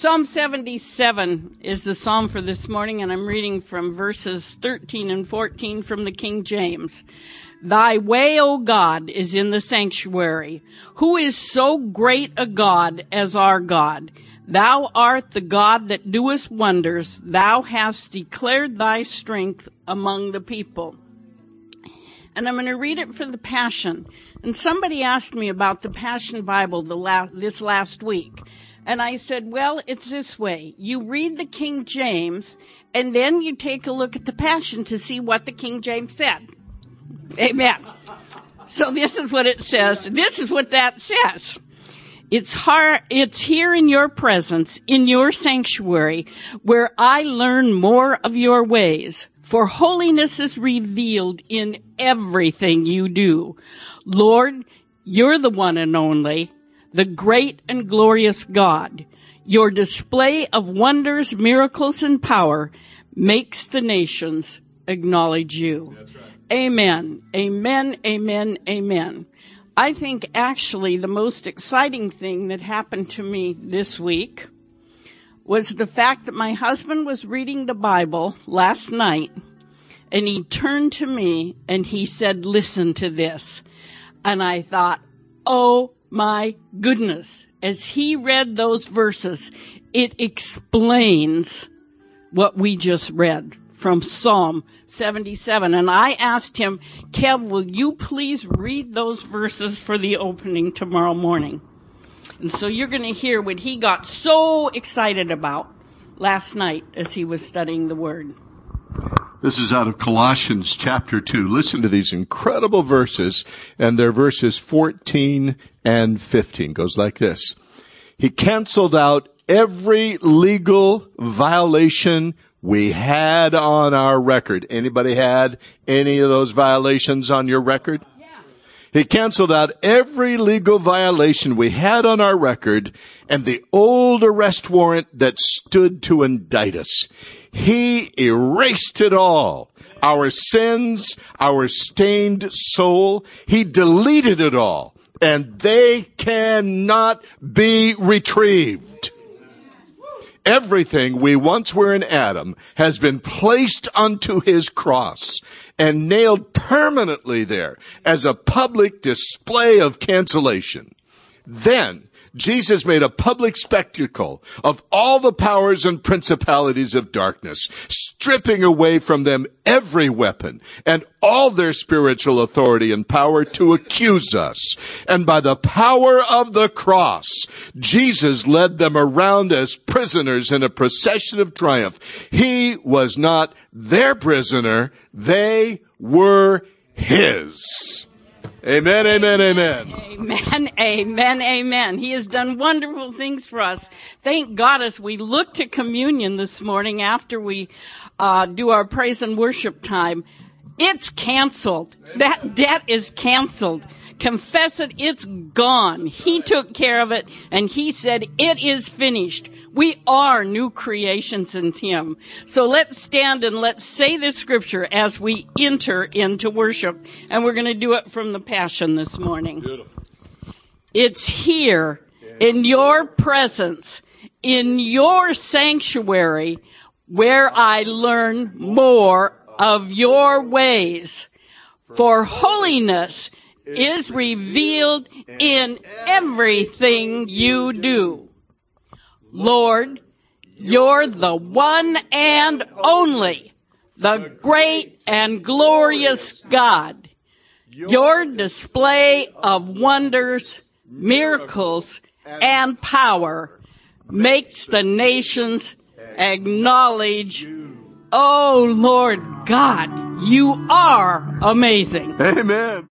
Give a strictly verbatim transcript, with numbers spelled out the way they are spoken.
Psalm seventy-seven is the psalm for this morning, and I'm reading from verses thirteen and fourteen from the King James. Thy way, O God, is in the sanctuary. Who is so great a God as our God? Thou art the God that doest wonders. Thou hast declared thy strength among the people. And I'm going to read it for the Passion. And somebody asked me about the Passion Bible the la- this last week. And I said, well, it's this way. You read the King James, and then you take a look at the Passion to see what the King James said. Amen. So this is what it says. This is what that says. It's hard, it's here in your presence, in your sanctuary, where I learn more of your ways. For holiness is revealed in everything you do. Lord, you're the one and only, the great and glorious God. Your display of wonders, miracles, and power makes the nations acknowledge you. That's right. Amen. Amen. Amen. Amen. I think actually the most exciting thing that happened to me this week was the fact that my husband was reading the Bible last night, and he turned to me and he said, listen to this. And I thought, oh my goodness, as he read those verses, it explains what we just read from Psalm seventy-seven. And I asked him, Kev, will you please read those verses for the opening tomorrow morning? And so you're going to hear what he got so excited about last night as he was studying the Word. This is out of Colossians chapter two. Listen to these incredible verses, and they're verses fourteen and fifteen. Goes like this. He canceled out every legal violation we had on our record. Anybody had any of those violations on your record? Yeah. He canceled out every legal violation we had on our record and the old arrest warrant that stood to indict us. He erased it all. Our sins, our stained soul. He deleted it all. And they cannot be retrieved. Everything we once were in Adam has been placed unto his cross and nailed permanently there as a public display of cancellation. Then Jesus made a public spectacle of all the powers and principalities of darkness, stripping away from them every weapon and all their spiritual authority and power to accuse us. And by the power of the cross, Jesus led them around as prisoners in a procession of triumph. He was not their prisoner. They were his. Amen, amen, amen. Amen, amen, amen. He has done wonderful things for us. Thank God as we look to communion this morning after we uh do our praise and worship time, it's canceled. That debt is canceled. Confess it, it's gone. He took care of it, and he said, it is finished. We are new creations in him. So let's stand and let's say this scripture as we enter into worship. And we're going to do it from the Passion this morning. Beautiful. It's here in your presence, in your sanctuary, where I learn more of your ways. For holiness is revealed in everything you do. Lord, you're the one and only, the great and glorious God. Your display of wonders, miracles, and power makes the nations acknowledge, oh Lord God, you are amazing. Amen.